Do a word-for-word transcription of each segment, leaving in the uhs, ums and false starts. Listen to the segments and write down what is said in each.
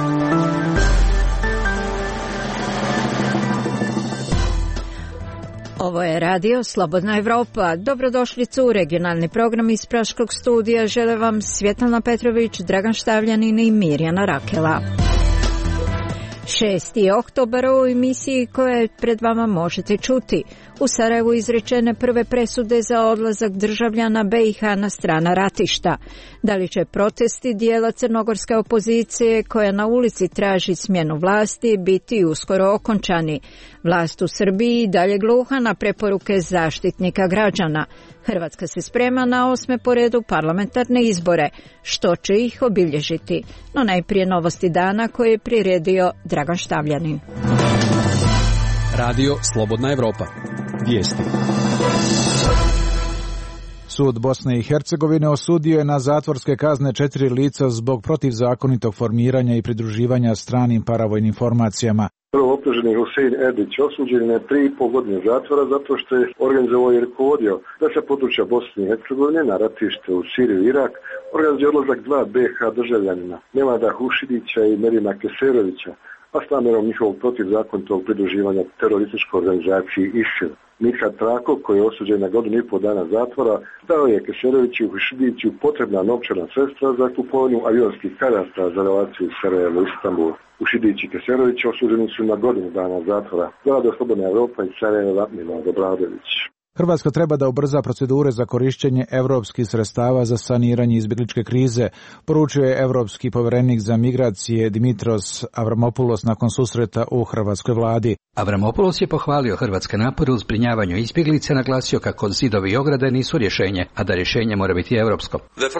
Ovo je radio Slobodna Evropa. Dobrodošlicu u regionalni program iz Praškog studija. Žele vam Svjetlana Petrović, Dragan Štavljanin i Mirjana Rakela. šesti oktobar u emisiji koje pred vama možete čuti. U Sarajevu izrečene prve presude za odlazak državljana B i H na strana ratišta. Da li će protesti dijela crnogorske opozicije koja na ulici traži smjenu vlasti biti uskoro okončani? Vlast u Srbiji dalje gluha na preporuke zaštitnika građana. Hrvatska se sprema na osme po redu parlamentarne izbore, što će ih obilježiti. No najprije novosti dana koje je priredio Dragan Štavljanin. Radio Slobodna Evropa. Vijesti. Sud Bosne i Hercegovine osudio je na zatvorske kazne četiri lica zbog protivzakonitog formiranja i pridruživanja stranim paravojnim formacijama. Prvo optuženi Husein Edić osuđen je tri i pol godine zatvora zato što je organizovao i rukovodio da se područja Bosne i Hercegovine na ratište u Siriju i Irak organizuje odlazak dva B H državljanina, Nemada Hušidića i Merima Keserovića, a s namjerom njihovog protivzakonitog pridruživanja terorističkoj organizaciji ISIL. Mihat Trako, koji je osuđen na godinu i pol dana zatvora, dao je Keseroviću i Hušidiću potrebna novčana sredstva za kupovinu avionskih karata za relaciju Sarajevo-Istanbul. Hušidić i Keserović osuđeni su na godinu dana zatvora. Radio Slobodna Evropa iz Sarajeva, Milorad Obradović. Hrvatska treba da ubrza procedure za korišćenje evropskih sredstava za saniranje izbjegličke krize, poručio je evropski povjerenik za migracije Dimitros Avramopoulos nakon susreta u hrvatskoj vladi. Avramopoulos je pohvalio hrvatske napore u zbrinjavanju izbjeglice, naglasio kako zidovi i ograde nisu rješenje, a da rješenje mora biti europsko.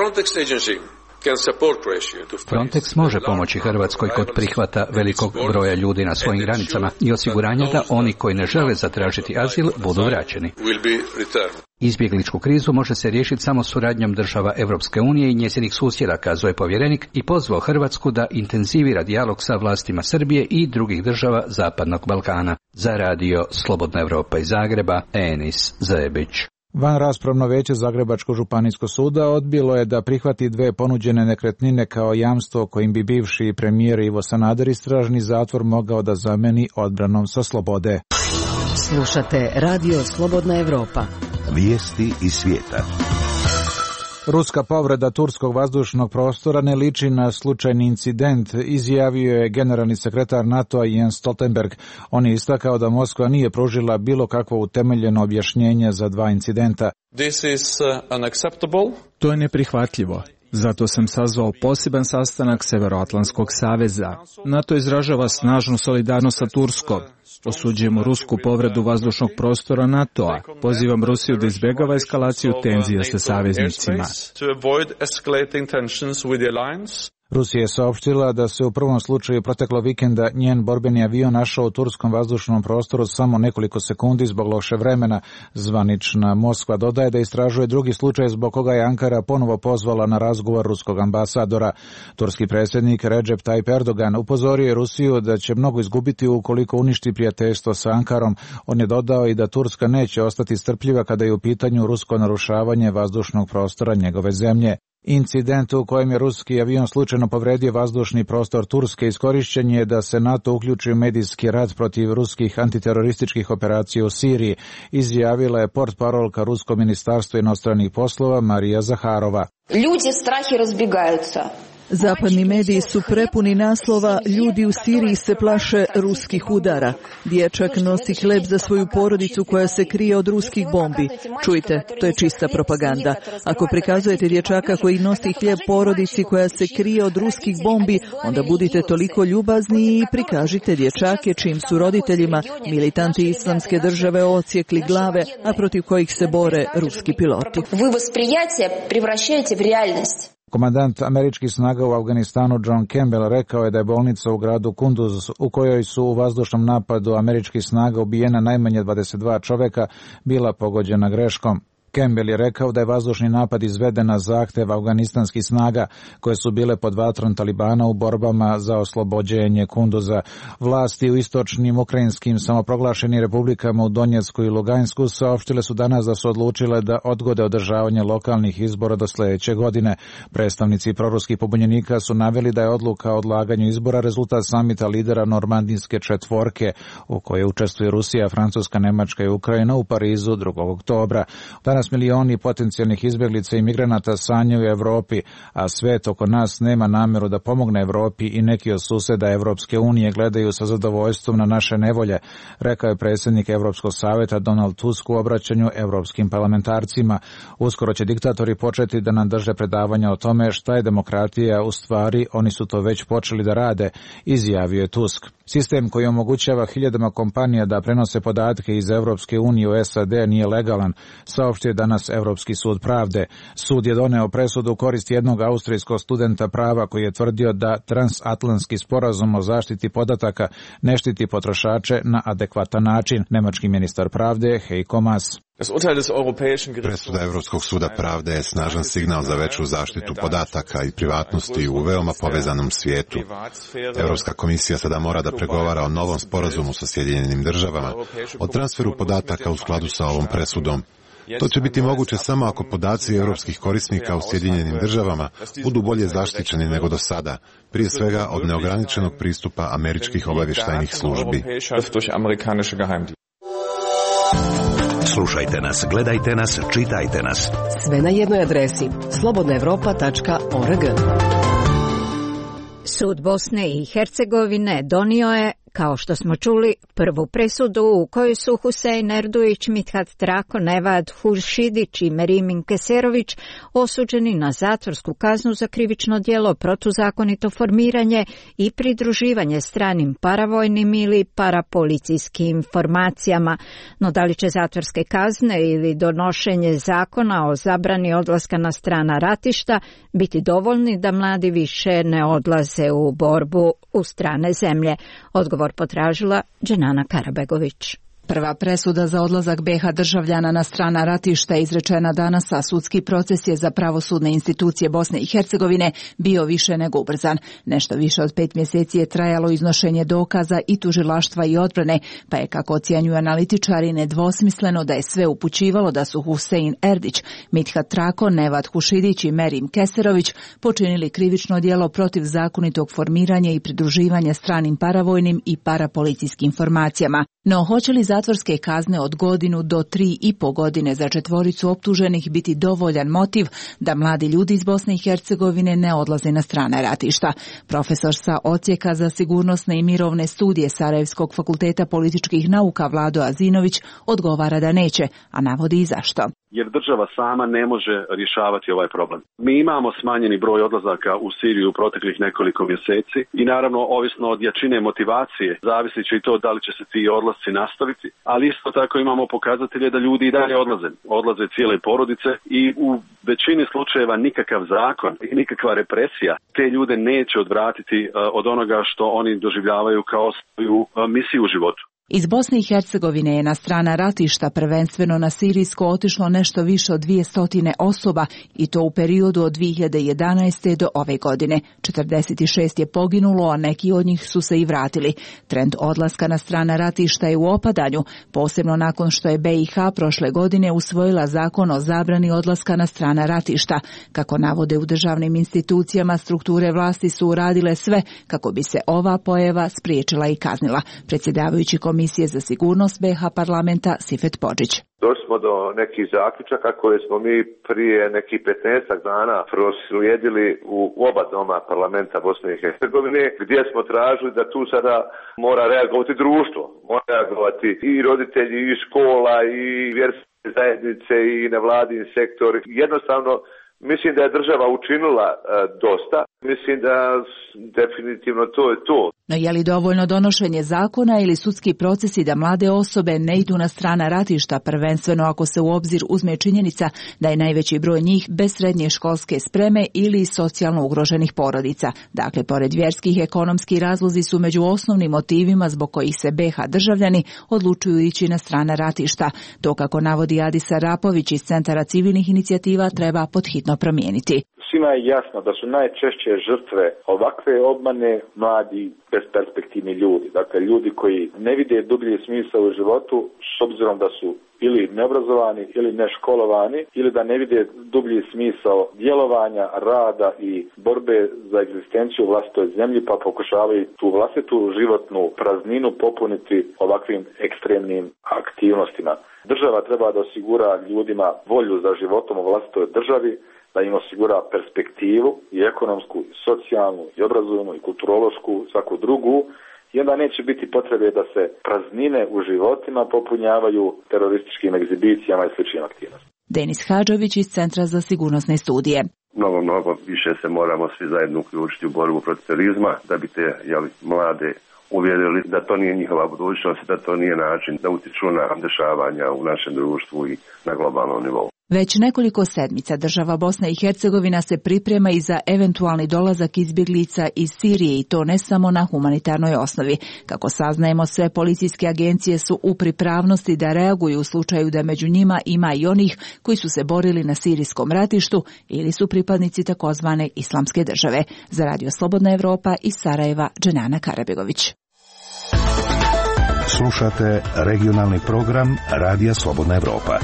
Frontex može pomoći Hrvatskoj kod prihvata velikog broja ljudi na svojim granicama i osiguranja da oni koji ne žele zatražiti azil budu vraćeni. Izbjegličku krizu može se riješiti samo suradnjom država Europske unije i njezinih susjeda, kazao je povjerenik i pozvao Hrvatsku da intenzivira dijalog sa vlastima Srbije i drugih država Zapadnog Balkana. Za radio Slobodna Evropa iz Zagreba, Enis Zebić. Van raspravno vijeće Zagrebačkog županijskog suda odbilo je da prihvati dve ponuđene nekretnine kao jamstvo kojim bi bivši premijer Ivo Sanader istražni zatvor mogao da zameni odbranom sa slobode. Slušate Radio Slobodna Evropa. Vijesti iz svijeta. Ruska povreda turskog vazdušnog prostora ne liči na slučajni incident, izjavio je generalni sekretar NATO-a Jens Stoltenberg. On je istakao da Moskva nije pružila bilo kakvo utemeljeno objašnjenje za dva incidenta. This is unacceptable. To je neprihvatljivo. Zato sam sazvao poseban sastanak Severoatlantskog saveza. NATO izražava snažnu solidarnost sa Turskom. Osuđujemo rusku povredu vazdušnog prostora NATO-a. Pozivam Rusiju da izbjegava eskalaciju tenzija sa saveznicima. Rusija je saopštila da se u prvom slučaju proteklo vikenda njen borbeni avion našao u turskom vazdušnom prostoru samo nekoliko sekundi zbog loše vremena. Zvanična Moskva dodaje da istražuje drugi slučaj zbog koga je Ankara ponovo pozvala na razgovor ruskog ambasadora. Turski predsjednik Recep Tayyip Erdogan upozorio je Rusiju da će mnogo izgubiti ukoliko uništi prijateljstvo sa Ankarom. On je dodao i da Turska neće ostati strpljiva kada je u pitanju rusko narušavanje vazdušnog prostora njegove zemlje. Incident u kojem je ruski avion slučajno povredio vazdušni prostor Turske iskorišćen je da se NATO uključi u medijski rat protiv ruskih antiterorističkih operacija u Siriji, izjavila je portparolka Ruskog ministarstva inostranih poslova Marija Zaharova. Ljudi strahi razbjegаются. Zapadni mediji su prepuni naslova "Ljudi u Siriji se plaše ruskih udara". Dječak nosi hleb za svoju porodicu koja se krije od ruskih bombi. Čujte, to je čista propaganda. Ako prikazujete dječaka koji nosi hljeb porodici koja se krije od ruskih bombi, onda budite toliko ljubazni i prikažite dječake čijim su roditeljima militanti islamske države odsjekli glave, a protiv kojih se bore ruski piloti. Vi восприятие превращаете в реальность. Komandant američkih snaga u Afganistanu John Campbell rekao je da je bolnica u gradu Kunduz, u kojoj su u vazdušnom napadu američkih snaga ubijena najmanje dvadeset dva čovjeka, bila pogođena greškom. Campbell je rekao da je vazdušni napad izveden na zahtev afganistanskih snaga koje su bile pod vatrom Talibana u borbama za oslobođenje Kunduza. Vlasti u istočnim ukrajinskim samoproglašenim republikama u Donjecku i Lugansku saopštile su danas da su odlučile da odgode održavanje lokalnih izbora do sljedeće godine. Predstavnici proruskih pobunjenika su naveli da je odluka o odlaganju izbora rezultat samita lidera normandijske četvorke u kojoj učestvuje Rusija, Francuska, Nemačka i Ukrajina u Parizu drugog oktobra. Danas milioni potencijalnih izbjeglica i migranata sanjaju u Evropi, a svet oko nas nema namjeru da pomogne Evropi i neki od suseda Evropske unije gledaju sa zadovoljstvom na naše nevolje, rekao je predsjednik Evropskog savjeta Donald Tusk u obraćanju evropskim parlamentarcima. Uskoro će diktatori početi da nam drže predavanja o tome šta je demokratija, u stvari oni su to već počeli da rade, izjavio je Tusk. Sistem koji omogućava hiljadama kompanija da prenose podatke iz Evropske unije u S A D nije legalan, saopštio danas Evropski sud pravde. Sud je doneo presudu u korist jednog austrijskog studenta prava koji je tvrdio da transatlantski sporazum o zaštiti podataka ne štiti potrošače na adekvatan način. Nemački ministar pravde Heiko Maas. Presuda Europskog suda pravde je snažan signal za veću zaštitu podataka i privatnosti u veoma povezanom svijetu. Europska komisija sada mora da pregovara o novom sporazumu sa Sjedinjenim državama, o transferu podataka u skladu sa ovom presudom. To će biti moguće samo ako podaci europskih korisnika u Sjedinjenim državama budu bolje zaštićeni nego do sada, prije svega od neograničenog pristupa američkih obavještajnih službi. Slušajte nas, gledajte nas, čitajte nas. Sve na jednoj adresi slobodna evropa tačka org. Sud Bosne i Hercegovine donio je, kao što smo čuli, prvu presudu u kojoj su Husein Erduić, Mithat Trako, Nevad Hušidić i Merimin Keserović osuđeni na zatvorsku kaznu za krivično djelo protuzakonito formiranje i pridruživanje stranim paravojnim ili parapolicijskim formacijama. No da li će zatvorske kazne ili donošenje zakona o zabrani odlaska na strana ratišta biti dovoljni da mladi više ne odlaze u borbu u strane zemlje? Odgovor potražila Dženana Karabegović. Prva presuda za odlazak B iH državljana na strana ratišta izrečena danas, a sudski proces je za pravosudne institucije Bosne i Hercegovine bio više nego ubrzan. Nešto više od pet mjeseci je trajalo iznošenje dokaza i tužilaštva i odbrane, pa je, kako ocjenjuju analitičari, nedvosmisleno da je sve upućivalo da su Husein Erdić, Mithat Trako, Nevad Hušidić i Merim Keserović počinili krivično djelo protiv zakonitog formiranja i pridruživanja stranim paravojnim i parapolicijskim formacijama. No, hoće li zatvorske kazne od godinu do tri i po godine za četvoricu optuženih biti dovoljan motiv da mladi ljudi iz Bosne i Hercegovine ne odlaze na strana ratišta? Profesor sa Odsjeka za sigurnosne i mirovne studije Sarajevskog fakulteta političkih nauka Vlado Azinović odgovara da neće, a navodi i zašto. Jer država sama ne može rješavati ovaj problem. Mi imamo smanjeni broj odlazaka u Siriju u proteklih nekoliko mjeseci i naravno, ovisno od jačine motivacije, zavisit će i to da li će se ti odlasci nastaviti, ali isto tako imamo pokazatelje da ljudi i dalje odlaze. Odlaze cijele porodice i u većini slučajeva nikakav zakon i nikakva represija te ljude neće odvratiti od onoga što oni doživljavaju kao svoju misiju u životu. Iz Bosne i Hercegovine je na strana ratišta prvenstveno na sirijsko otišlo nešto više od dvjesto osoba i to u periodu od dvije hiljade jedanaeste. do ove godine. četrdeset šest je poginulo, a neki od njih su se i vratili. Trend odlaska na strana ratišta je u opadanju, posebno nakon što je B iH prošle godine usvojila zakon o zabrani odlaska na strana ratišta. Kako navode u državnim institucijama, strukture vlasti su uradile sve kako bi se ova pojava spriječila i kaznila. Predsjedavajući Komisije za sigurnost B iH parlamenta Sifet Podžić. Došli smo do nekih zaključaka koje smo mi prije nekih petnaestak dana proslijedili u oba doma parlamenta Bosne i Hercegovine, gdje smo tražili da tu sada mora reagovati društvo, mora reagovati i roditelji, i škola, i vjerske zajednice, i nevladin sektor. Jednostavno Mislim da je država učinila e, dosta. Mislim da definitivno to je to. No je li dovoljno donošenje zakona ili sudski procesi da mlade osobe ne idu na strana ratišta, prvenstveno ako se u obzir uzme činjenica da je najveći broj njih bez srednje školske spreme ili socijalno ugroženih porodica. Dakle, pored vjerskih, ekonomski razlozi su među osnovnim motivima zbog kojih se be ha državljani odlučuju ići na strana ratišta. To, kako navodi Adisa Rapović iz Centara civilnih inicijativa, treba podhitno promijeniti. Svima je jasno da su najčešće žrtve ovakve obmane mladi besperspektivni ljudi. Dakle, ljudi koji ne vide dublji smisao u životu s obzirom da su ili neobrazovani ili neškolovani ili da ne vide dublji smisao djelovanja, rada i borbe za egzistenciju u vlastitoj zemlji, pa pokušavaju tu vlastitu životnu prazninu popuniti ovakvim ekstremnim aktivnostima. Država treba da osigura ljudima volju za životom u vlastitoj državi, da im osigura perspektivu i ekonomsku, i socijalnu, i obrazovnu, i kulturološku, svaku drugu, i onda neće biti potrebe da se praznine u životima popunjavaju terorističkim egzibicijama i sličnim aktivnostima. Denis Hadžović iz Centra za sigurnosne studije. Mnogo, mnogo više se moramo svi zajedno uključiti u borbu protiv terorizma, da bi te jeli, mlade uvjerili da to nije njihova budućnost, da to nije način da utiču na dešavanja u našem društvu i na globalnom nivou. Već nekoliko sedmica država Bosna i Hercegovina se priprema i za eventualni dolazak izbjeglica iz Sirije, i to ne samo na humanitarnoj osnovi. Kako saznajemo, sve policijske agencije su u pripravnosti da reaguju u slučaju da među njima ima i onih koji su se borili na sirijskom ratištu ili su pripadnici takozvane islamske države. Za Radio Slobodna Evropa iz Sarajeva, Dženana Karabegović. Slušate regionalni program Radija Slobodna Evropa.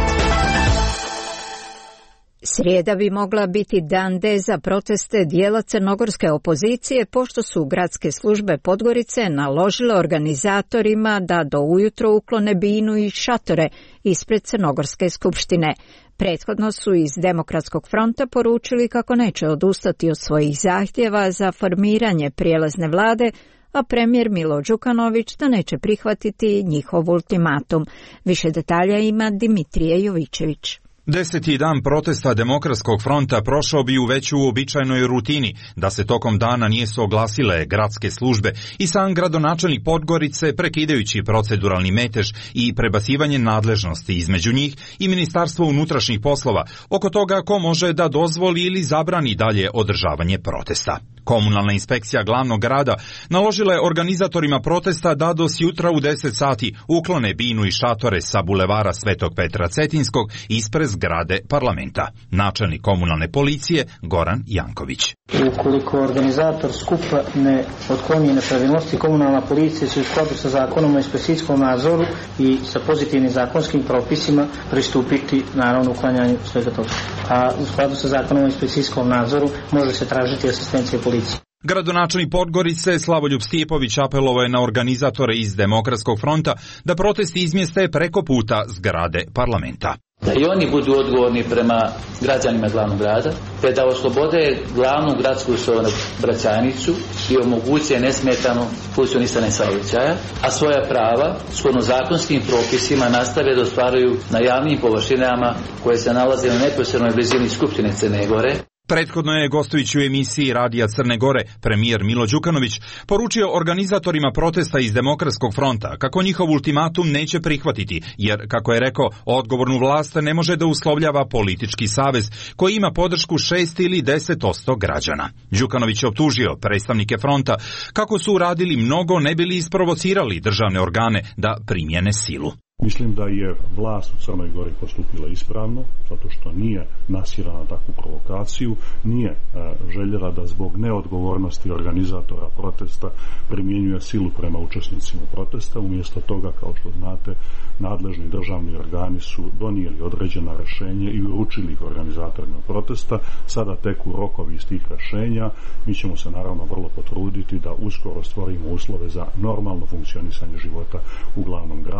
Srijeda bi mogla biti dan D za proteste dijela crnogorske opozicije, pošto su gradske službe Podgorice naložile organizatorima da do ujutro uklone binu i šatore ispred Crnogorske skupštine. Prethodno su iz Demokratskog fronta poručili kako neće odustati od svojih zahtjeva za formiranje prijelazne vlade, a premijer Milo Đukanović da neće prihvatiti njihov ultimatum. Više detalja ima Dimitrije Jovićević. Deseti dan protesta Demokratskog fronta prošao bi u već uobičajenoj rutini, da se tokom dana nisu oglasile gradske službe i sam gradonačelnik Podgorice, prekidajući proceduralni metež i prebacivanje nadležnosti između njih i Ministarstvo unutrašnjih poslova oko toga ko može da dozvoli ili zabrani dalje održavanje protesta. Komunalna inspekcija glavnog grada naložila je organizatorima protesta da do sjutra u deset sati uklone binu i šatore sa bulevara Svetog Petra Cetinskog ispred zgrade parlamenta. Načelnik komunalne policije Goran Janković. Ukoliko organizator skupa ne otkloni nepravilnosti, komunalna policija će u skladu sa zakonom o inspekcijskom nadzoru i sa pozitivnim zakonskim propisima pristupiti naravno uklanjanju svega toga. A u skladu sa zakonom o inspekcijskom nadzoru može se tražiti asistencija policije. Gradonačelnik Podgorice Slavoljub Stijepović apelovao je na organizatore iz Demokratskog fronta da protesti izmjeste preko puta zgrade parlamenta. Da i oni budu odgovorni prema građanima glavnog grada, te da oslobode glavnu gradsku saobraćajnicu i omoguće nesmetano funkcionisanje saobraćaja, a svoja prava shodno zakonskim propisima nastave da ostvaruju na javnim površinama koje se nalaze u neposrednoj blizini Skupštine Crne Gore. Prethodno je, gostujući u emisiji Radija Crne Gore, premijer Milo Đukanović poručio organizatorima protesta iz Demokratskog fronta kako njihov ultimatum neće prihvatiti, jer, kako je rekao, odgovornu vlast ne može da uslovljava politički savez koji ima podršku šest ili deset posto građana. Đukanović je optužio predstavnike fronta kako su uradili mnogo ne bili isprovocirali državne organe da primjene silu. Mislim da je vlast u Crnoj Gori postupila ispravno, zato što nije nasjela na takvu provokaciju, nije e, željela da zbog neodgovornosti organizatora protesta primjenjuje silu prema učesnicima protesta. Umjesto toga, kao što znate, nadležni državni organi su donijeli određena rješenja i uručili ih organizatorima protesta. Sada teku rokovi iz tih rješenja. Mi ćemo se naravno vrlo potruditi da uskoro stvorimo uslove za normalno funkcionisanje života u glavnom gradu.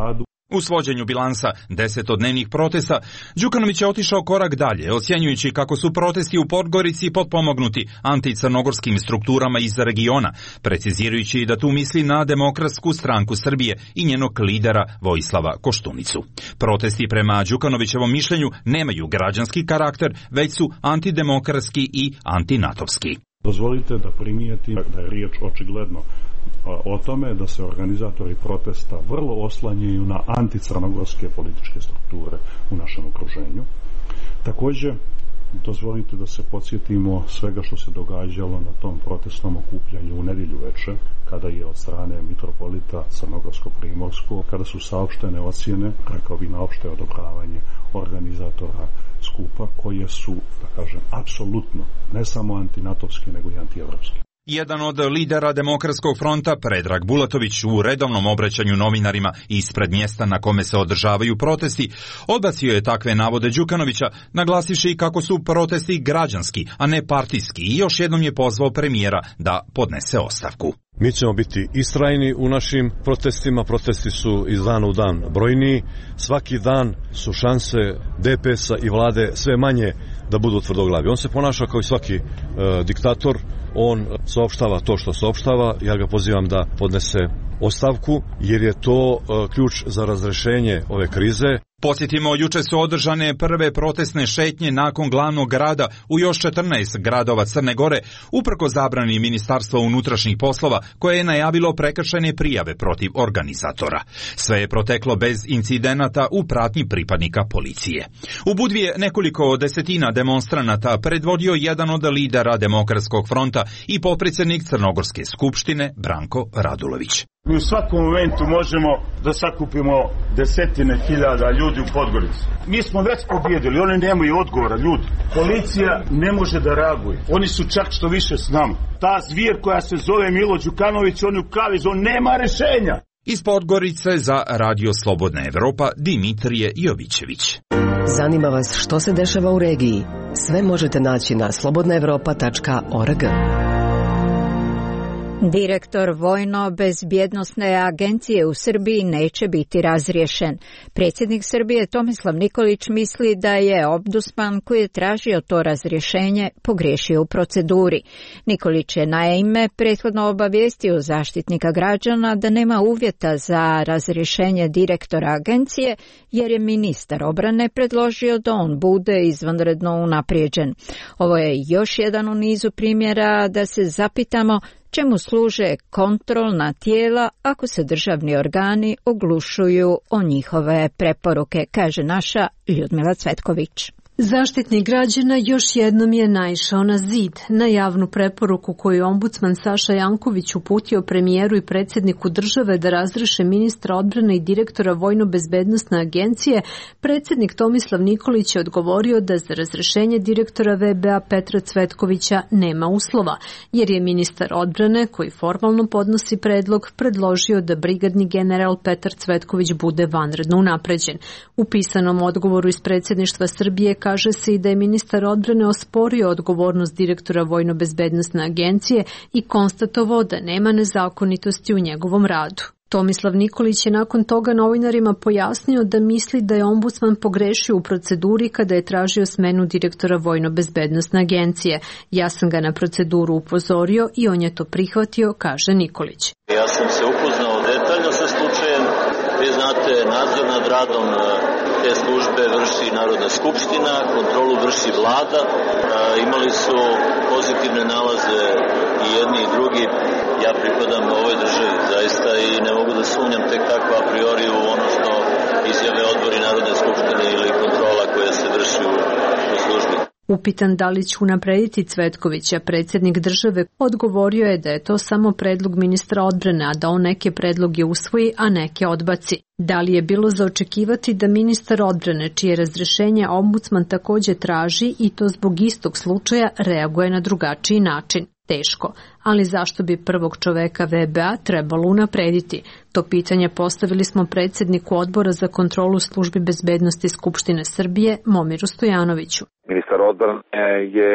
U svođenju bilansa desetodnevnih protesta, Đukanović je otišao korak dalje, ocjenjujući kako su protesti u Podgorici potpomognuti anticrnogorskim strukturama iz regiona, precizirajući da tu misli na Demokratsku stranku Srbije i njenog lidera Vojislava Koštunicu. Protesti prema Đukanovićevom mišljenju nemaju građanski karakter, već su antidemokratski i antinatovski. Dozvolite da primijetim da je riječ očigledno o tome da se organizatori protesta vrlo oslanjaju na anticrnogorske političke strukture u našem okruženju. Također, dozvolite da se podsjetimo svega što se događalo na tom protestnom okupljanju u nedjelju večer, kada je od strane mitropolita Crnogorsko-Primorskog, kada su saopštene ocjene, rekao bi na opšte odobravanje organizatora skupa, koje su, da kažem, apsolutno ne samo antinatovske, nego i antievropske. Jedan od lidera Demokratskog fronta, Predrag Bulatović, u redovnom obraćanju novinarima ispred mjesta na kome se održavaju protesti, odbacio je takve navode Đukanovića, naglasivši kako su protesti građanski, a ne partijski, i još jednom je pozvao premijera da podnese ostavku. Mi ćemo biti istrajni u našim protestima, protesti su iz dana u dan brojniji, svaki dan su šanse D P S-a i vlade sve manje da budu tvrdoglavi. On se ponaša kao i svaki e, diktator, on saopštava to što saopštava, ja ga pozivam da podnese ostavku, jer je to e, ključ za razrešenje ove krize. Podsjetimo, juče su održane prve protestne šetnje nakon glavnog grada u još četrnaest gradova Crne Gore, uprko zabrani Ministarstva unutrašnjih poslova koje je najavilo prekršajne prijave protiv organizatora. Sve je proteklo bez incidenata u pratnji pripadnika policije. U Budvi je nekoliko desetina demonstranata predvodio jedan od lidera Demokratskog fronta i potpredsjednik Crnogorske skupštine Branko Radulović. Mi u svakom momentu možemo da sakupimo desetine hiljada ljudi u Podgorici. Mi smo već pobjedili, oni nemaju odgovora, ljudi. Policija ne može da reaguje. Oni su čak što više s nama. Ta zvijer koja se zove Milo Đukanović, on je u kaviz, on nema rešenja. Iz Podgorice za Radio Slobodna Evropa, Dimitrije Jovićević. Zanima vas što se dešava u regiji? Sve možete naći na slobodna evropa tačka org. Direktor Vojno-bezbjednosne agencije u Srbiji neće biti razriješen. Predsjednik Srbije Tomislav Nikolić misli da je ombudsman koji je tražio to razrješenje pogriješio u proceduri. Nikolić je naime prethodno obavijestio Zaštitnika građana da nema uvjeta za razrješenje direktora agencije jer je ministar obrane predložio da on bude izvanredno unaprijeđen. Ovo je još jedan u nizu primjera da se zapitamo čemu služe kontrolna tijela ako se državni organi oglušuju o njihove preporuke, kaže naša Ljudmila Cvetković. Zaštitnik građana još jednom je naišao na zid. Na javnu preporuku koju je ombudsman Saša Janković uputio premijeru i predsjedniku države da razriješe ministra odbrane i direktora Vojno-bezbednosne agencije, predsjednik Tomislav Nikolić je odgovorio da za razrješenje direktora V B A Petra Cvetkovića nema uslova, jer je ministar odbrane, koji formalno podnosi predlog, predložio da brigadni general Petar Cvetković bude vanredno unapređen. U pisanom odgovoru iz predsjedništva Srbije kaže se i da je ministar odbrane osporio odgovornost direktora Vojno-bezbednosne agencije i konstatovao da nema nezakonitosti u njegovom radu. Tomislav Nikolić je nakon toga novinarima pojasnio da misli da je ombudsman pogrešio u proceduri kada je tražio smenu direktora Vojno-bezbednosne agencije. Ja sam ga na proceduru upozorio i on je to prihvatio, kaže Nikolić. Ja sam se upoznao detaljno sa slučajem. Vi znate, nadzor nad radom te službe vrši Narodna skupština, kontrolu vrši vlada. E, imali su pozitivne nalaze i jedni i drugi. Ja pripadam ovoj državi zaista i ne mogu da sumnjam tek tako a priori u ono što izjave odbori Narodne skupštine ili kontrola koja se vrši u, u službi. Upitan da li će unaprediti Cvetkovića, predsjednik države odgovorio je da je to samo predlog ministra odbrane, a da on neke predloge usvoji, a neke odbaci. Da li je bilo za očekivati da ministar odbrane, čije razrješenje ombudsman također traži i to zbog istog slučaja, reaguje na drugačiji način? Teško, ali zašto bi prvog čoveka V B A trebalo unaprediti? To pitanje postavili smo predsjedniku odbora za kontrolu službi bezbednosti Skupštine Srbije, Momiru Stojanoviću. Ministar odbrane je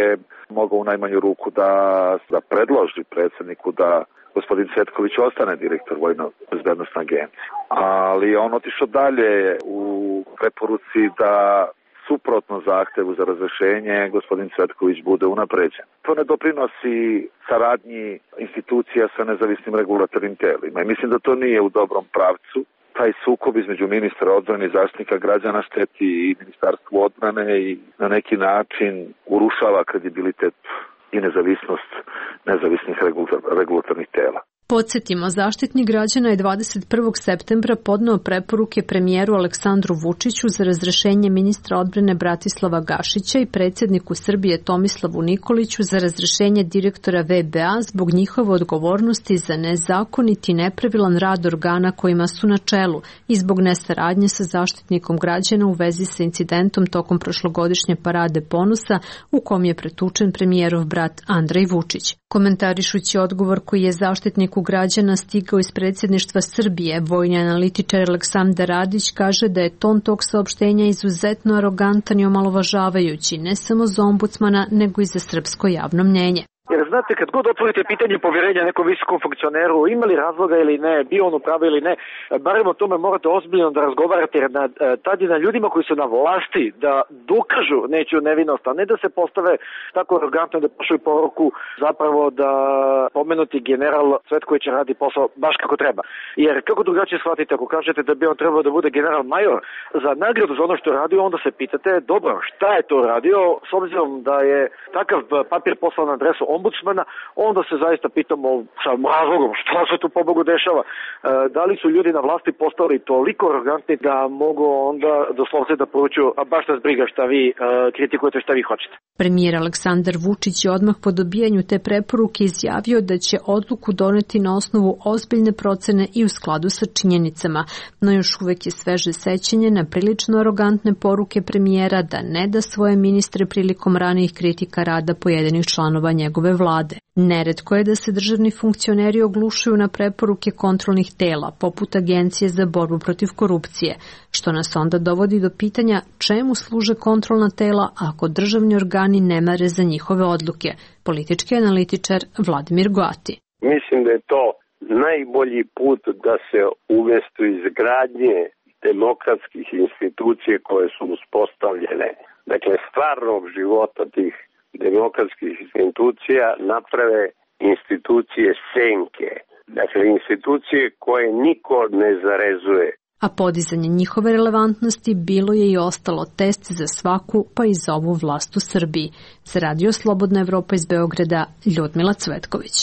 mogao u najmanju ruku da, da predloži predsjedniku da gospodin Cvetković ostane direktor Vojno-bezbednosne agencije. Ali on otišao dalje u preporuci da suprotno zahtevu za razrešenje gospodin Cvetković bude unapređen. To ne doprinosi saradnji institucija sa nezavisnim regulatornim telima i mislim da to nije u dobrom pravcu. Taj sukob između ministra odbrane i zaštitnika građana šteti i ministarstvu odbrane i na neki način urušava kredibilitet i nezavisnost nezavisnih regulatornih tela. Podsjetimo, Zaštitnik građana je dvadeset prvog septembra podneo preporuke premijeru Aleksandru Vučiću za razrešenje ministra odbrane Bratislava Gašića i predsjedniku Srbije Tomislavu Nikoliću za razrešenje direktora V B A zbog njihove odgovornosti za nezakonit i nepravilan rad organa kojima su na čelu i zbog nesaradnje sa Zaštitnikom građana u vezi sa incidentom tokom prošlogodišnje parade ponosa u kom je pretučen premijerov brat Andrej Vučić. Komentarišući odgovor koji je Zaštitniku građana stigao iz predsjedništva Srbije, vojni analitičar Aleksandar Radić kaže da je ton tog saopštenja izuzetno arogantan i omalovažavajući ne samo za ombudsmana, nego i za srpsko javno mnjenje. Jer znate, kad god otvorite pitanje povjerenja nekom visokom funkcioneru, ima li razloga ili ne, bio on u pravu ili ne, barem o tome morate ozbiljno da razgovarate, jer na, tad je na ljudima koji su na vlasti da dokažu nečiju nevinost, a ne da se postave tako arogantno da pošalju poruku zapravo da pomenuti general Cvetković radi posao baš kako treba. Jer kako drugačije shvatite ako kažete da bi on trebao da bude general major za nagradu za ono što je radio, onda se pitate, dobro, šta je to radio, s obzirom da je takav papir poslan na adresu ombudsmana, onda se zaista pitamo sa razlogom što se tu pobogu dešava. E, da li su ljudi na vlasti postali toliko arogantni da mogu onda doslovce da poručuju, a baš nas briga šta vi e, kritikujete, šta vi hoćete. Premijer Aleksandar Vučić je odmah po dobijanju te preporuke izjavio da će odluku doneti na osnovu ozbiljne procene i u skladu sa činjenicama, no još uvek je sveže sećanje na prilično arogantne poruke premijera da ne da svoje ministre prilikom ranijih kritika rada pojedinih članova njegove vlade. Neretko je da se državni funkcioneri oglušuju na preporuke kontrolnih tela, poput Agencije za borbu protiv korupcije, što nas onda dovodi do pitanja čemu služe kontrolna tela ako državni organi ne mare za njihove odluke. Politički analitičar Vladimir Goati. Mislim da je to najbolji put da se umesto izgradnje demokratskih institucije koje su uspostavljene, dakle stvarnog života tih demokratskih institucija, naprave institucije senke, dakle institucije koje niko ne zarezuje. A podizanje njihove relevantnosti bilo je i ostalo test za svaku, pa i za ovu vlast u Srbiji. Za Radio Slobodna Evropa iz Beograda, Ljudmila Cvetković.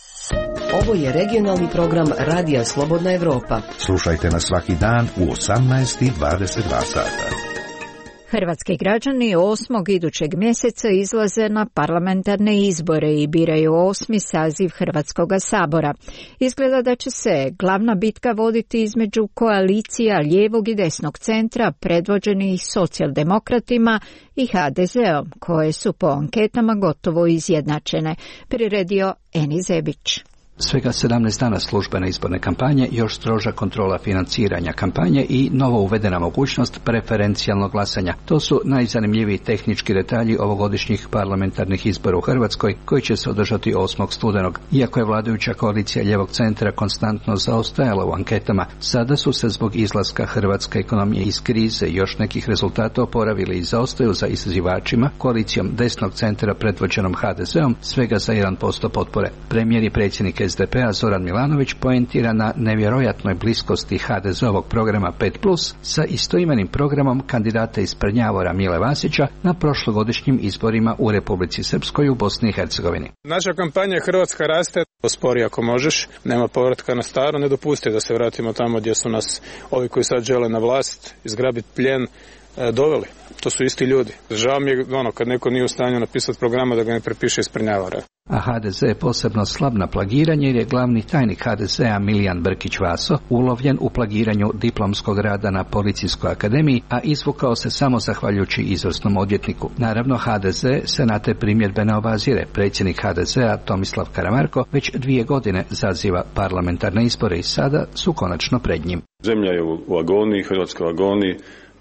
Ovo je regionalni program Radija Slobodna Evropa. Slušajte nas svaki dan u osamnaest i dvadeset dva sata. Hrvatski građani osmog idućeg mjeseca izlaze na parlamentarne izbore i biraju osmi saziv Hrvatskoga sabora. Izgleda da će se glavna bitka voditi između koalicija lijevog i desnog centra predvođenih socijaldemokratima i ha de zeom, koje su po anketama gotovo izjednačene, priredio Eni Zebić. Svega sedamnaest dana službene izborne kampanje, još stroža kontrola financiranja kampanje i novo uvedena mogućnost preferencijalnog glasanja. To su najzanimljiviji tehnički detalji ovogodišnjih parlamentarnih izbora u Hrvatskoj, koji će se održati osmog studenog. Iako je vladajuća koalicija lijevog centra konstantno zaostajala u anketama, sada su se zbog izlaska hrvatske ekonomije iz krize i još nekih rezultata oporavili i zaostaju za izazivačima, koalicijom desnog centra predvođenom ha de zeom, svega za jedan posto potpore. Premijer i predsjednik es de pe a Zoran Milanović poentira na nevjerojatnoj bliskosti ha de zeovog programa pet plus sa istoimenim programom kandidata iz Prnjavora Mile Vasića na prošlogodišnjim izborima u Republici Srpskoj u Bosni i Hercegovini. Naša kampanja Hrvatska raste, ospori ako možeš, nema povratka na staro, ne dopusti da se vratimo tamo gdje su nas ovi koji sad žele na vlast, izgrabiti plijen, doveli. To su isti ljudi. Žao mi je ono kad neko nije u stanju napisati programa da ga ne prepiše iz Prnjavora. A ha de ze je posebno slab na plagiranje jer je glavni tajnik ha de zea Milijan Brkić Vaso ulovljen u plagiranju diplomskog rada na Policijskoj akademiji, a izvukao se samo zahvaljujući izvrsnom odvjetniku. Naravno, ha de ze se na te primjedbe ne obazire. Predsjednik ha de zea Tomislav Karamarko već dvije godine zaziva parlamentarne izbore i sada su konačno pred njim. Zemlja je u agoniji, Hrvatska u agoniji.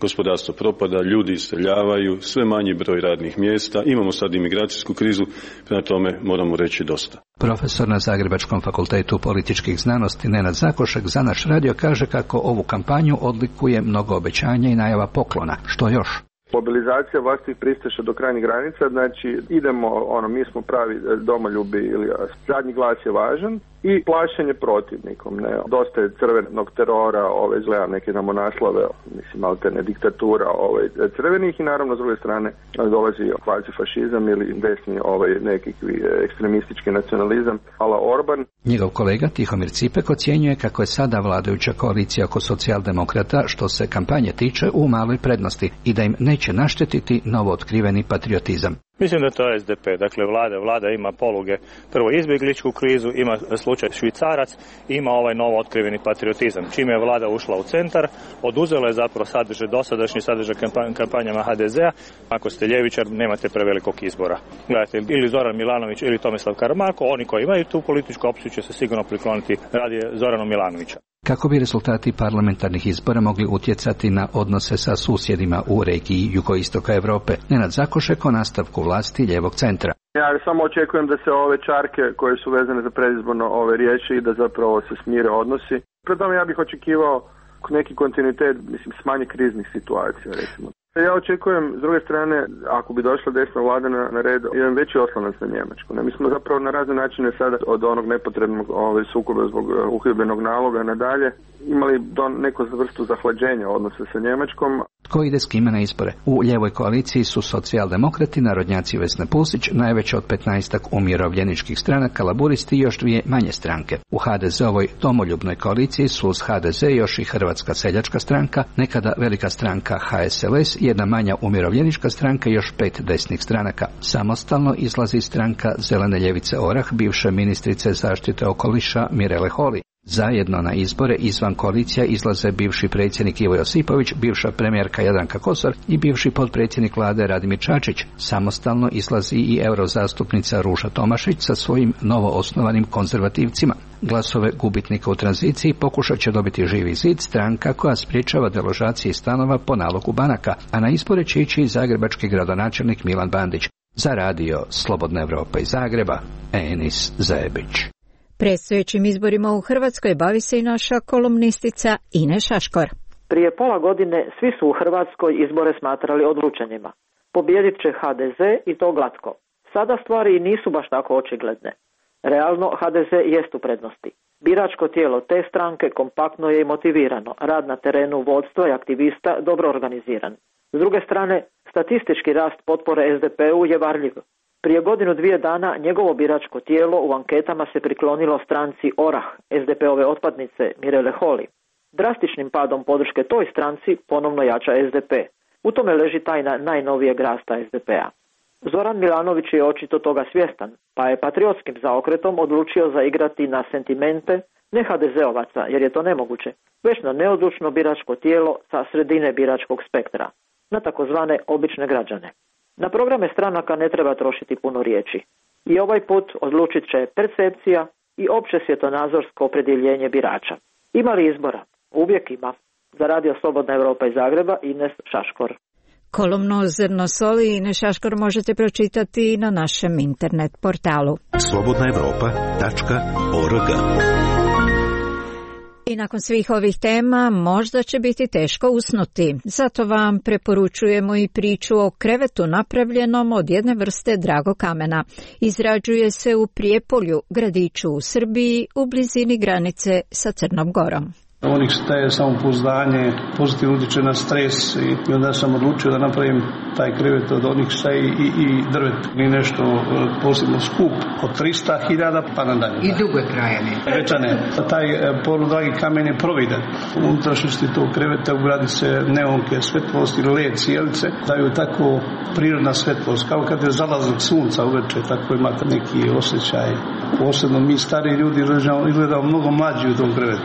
gospodarstvo propada, ljudi iseljavaju, sve manji broj radnih mjesta, imamo sad imigracijsku krizu, prema tome moramo reći dosta. Profesor na Zagrebačkom fakultetu političkih znanosti Nenad Zakošek za naš radio kaže kako ovu kampanju odlikuje mnogo obećanja i najava poklona. Što još? Mobilizacija vlastitih pristaša do krajnjih granica, znači idemo, ono, mi smo pravi domoljubi ili zadnji glas je važan i plašenje protivnikom, ne. Dosta je crvenog terora, ove izgleda neke namo naslove, mislim, alterne diktatura ove crvenih i naravno s druge strane dolazi kvazi fašizam ili desni ovaj neki ekstremistički nacionalizam ala Orban. Njegov kolega Tihomir Cipek ocjenjuje kako je sada vladajuća koalicija oko socijaldemokrata što se kampanje tiče u maloj prednosti i da im neće naštetiti novo otkriveni patriotizam. Mislim da to je es de pe, dakle vlada, vlada ima poluge, prvo izbjegličku krizu, ima slučaj švicarac, ima ovaj novo otkriveni patriotizam. Čime je vlada ušla u centar, oduzela je zapravo sadržaj, dosadašnji sadržaj kampanjama ha de zea. Ako ste ljevičar, nemate prevelikog izbora. Gledajte, ili Zoran Milanović ili Tomislav Karamarko, oni koji imaju tu političku opciju će se sigurno prikloniti radi Zoranu Milanovića. Kako bi rezultati parlamentarnih izbora mogli utjecati na odnose sa susjedima u regiji jugoistoka Europe, Nenad Zakošek o nastavku vlasti lijevog centra. Ja samo očekujem da se ove čarke koje su vezane za predizborno ove riječi i da zapravo se smire odnosi. Pred tome ja bih očekivao neki kontinuitet, mislim, s manje kriznih situacija, recimo. Ja očekujem, s druge strane, ako bi došla desna vlada na, na red, jedan veći oslonac na Njemačku. Ne, mi smo zapravo na razne načine sada od onog nepotrebnog ovaj, sukoba zbog uhidbenog naloga nadalje imali do neku vrstu zahlađenja odnose sa Njemačkom. Tko ide s kime na izbore? U lijevoj koaliciji su socijaldemokrati, narodnjaci Vesna Pusić, najveće od petnaestak umirovljeničkih stranaka, laburisti i još dvije manje stranke. U ha de zeovoj domoljubnoj koaliciji su uz ha de ze još i Hrvatska seljačka stranka, nekada velika stranka ha es el es, jedna manja umirovljenička stranka i još pet desnih stranaka. Samostalno izlazi stranka Zelene ljevice Orah, bivše ministrice zaštite okoliša Mirele Holy. Zajedno na izbore izvan koalicija izlaze bivši predsjednik Ivo Josipović, bivša premijerka Jadranka Kosor i bivši potpredsjednik vlade Radimir Čačić. Samostalno izlazi i eurozastupnica Ruža Tomašić sa svojim novoosnovanim konzervativcima. Glasove gubitnika u tranziciji pokušat će dobiti Živi zid, stranka koja sprječava deložacije stanova po nalogu banaka, a na izbore će ići i zagrebački gradonačelnik Milan Bandić. Za radio Slobodna Evropa iz Zagreba, Enis Zebić. Predstojećim izborima u Hrvatskoj bavi se i naša kolumnistica Ines Šaškor. Prije pola godine svi su u Hrvatskoj izbore smatrali odlučenima. Pobijedit će ha de ze i to glatko. Sada stvari nisu baš tako očigledne. Realno ha de ze jest u prednosti. Biračko tijelo te stranke kompaktno je i motivirano, rad na terenu vodstva i aktivista dobro organiziran. S druge strane, statistički rast potpore es de pe-u je varljiv. Prije godinu dvije dana njegovo biračko tijelo u anketama se priklonilo stranci Orah, es de pe-ove otpadnice Mirele Holy. Drastičnim padom podrške toj stranci ponovno jača es de pe. U tome leži tajna najnovijeg rasta es de pe-a. Zoran Milanović je očito toga svjestan, pa je patriotskim zaokretom odlučio zaigrati na sentimente ne ha de zeovaca, jer je to nemoguće, već na neodlučno biračko tijelo sa sredine biračkog spektra, na takozvane obične građane. Na programe stranaka ne treba trošiti puno riječi. I ovaj put odlučit će percepcija i opće svjetonazorsko opredjeljenje birača. Ima li izbora? Uvijek ima. Za radio Slobodna Evropa iz Zagreba, Ines Šaškor. Kolumnu Zrno soli Ines Šaškor možete pročitati na našem internet portalu slobodna evropa tačka org. I nakon svih ovih tema možda će biti teško usnuti. Zato vam preporučujemo i priču o krevetu napravljenom od jedne vrste dragokamena. Izrađuje se u Prijepolju, gradiću u Srbiji, u blizini granice sa Crnom Gorom. Onih staje samopouzdanje, pozitivno utječe na stres i onda sam odlučio da napravim taj krevet od onih šta i, i drvet. Ni nešto posebno skup, od trista hiljada pa nadalje. I dugo trajanje. Večane. Taj poludragi kamen je providan. U unutrašnjosti tog kreveta ugradi se neonke, svetlosti, led, cijelice, daju tako prirodna svetlost. Kao kad je zalazak sunca uveče, tako imate neki osjećaj. Posebno mi stari ljudi izgledamo mnogo mlađi u tom krevetu.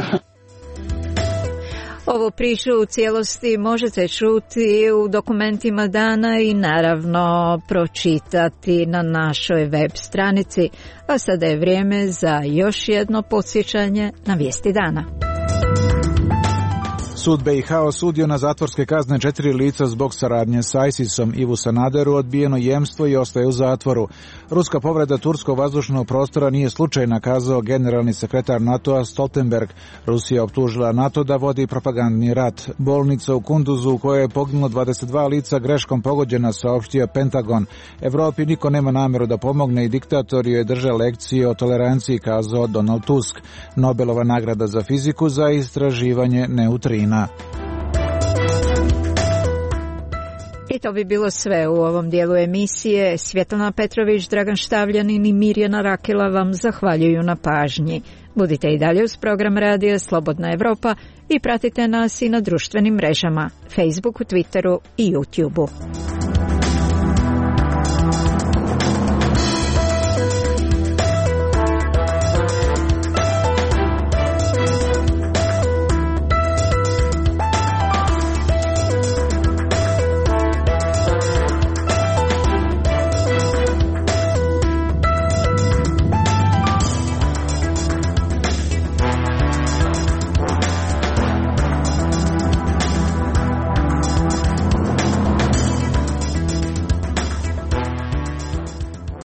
Ovu priču u cijelosti možete čuti u dokumentima dana i naravno pročitati na našoj web stranici. A sada je vrijeme za još jedno podsjećanje na vijesti dana. Sud B i H osudio na zatvorske kazne četiri lica zbog saradnje sa ISISom. Ivu Sanaderu odbijeno jemstvo i ostaje u zatvoru. Ruska povreda turskog vazdušnog prostora nije slučajna, kazao generalni sekretar NATO-a Stoltenberg. Rusija optužila NATO da vodi propagandni rat. Bolnica u Kunduzu u kojoj je poginulo dvadeset dva lica greškom pogođena, saopštio Pentagon. Evropi niko nema nameru da pomogne i diktator joj drže lekcije o toleranciji, kazao Donald Tusk. Nobelova nagrada za fiziku za istraživanje neutrina. I to bi bilo sve u ovom dijelu emisije. Svjetlana Petrović, Dragan Štavljanin i Mirjana Rakela vam zahvaljuju na pažnji. Budite i dalje uz program radija Slobodna Evropa i pratite nas i na društvenim mrežama, Facebooku, Twitteru i YouTubeu.